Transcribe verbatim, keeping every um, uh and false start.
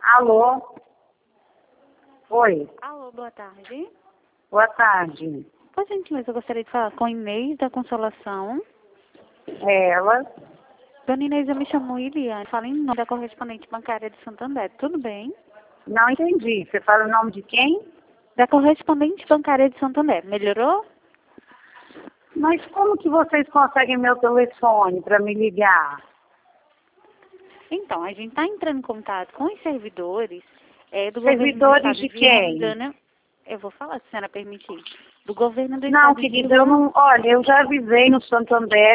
Alô? Oi, Alô, boa tarde. boa tarde. Por gentileza, eu gostaria de falar com Inês da Consolação. É ela? Dona Inês, eu me chamo Iliane, falo em nome da correspondente bancária de Santander, tudo bem? Não entendi. Você fala o nome de quem? Da correspondente bancária de Santander, melhorou? Mas como que vocês conseguem meu telefone para me ligar? Então, a gente está entrando em contato com os servidores é, do Servidores governo do estado de de quem? Rondônia. Eu vou falar, se a senhora permitir. Do governo do Não, estado de querida, eu Rondônia. não... Olha, eu já avisei no Santander